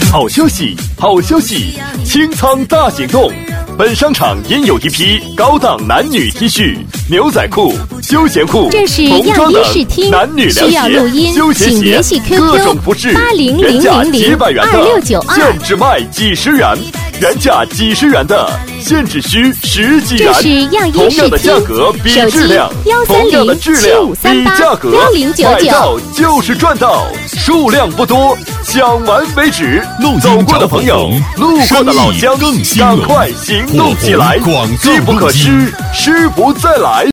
好消息，好消息！清仓大行动，本商场应有一批高档男女 T 恤、牛仔裤、休闲裤、 这是童装等样衣试听， 男女凉需要录音鞋、休闲请联系鞋， QQ 各种服饰，原价几百元的， 8000-2692 限制卖几十元，原价几十元的，现只需10几元。 这是样衣同样试听， 的价格比手机质量，同样的质量比价格，买到就是赚到，数量不多，讲完为止。走过的朋友，路过的老乡，赶快行动起来，机不可失，失不再来。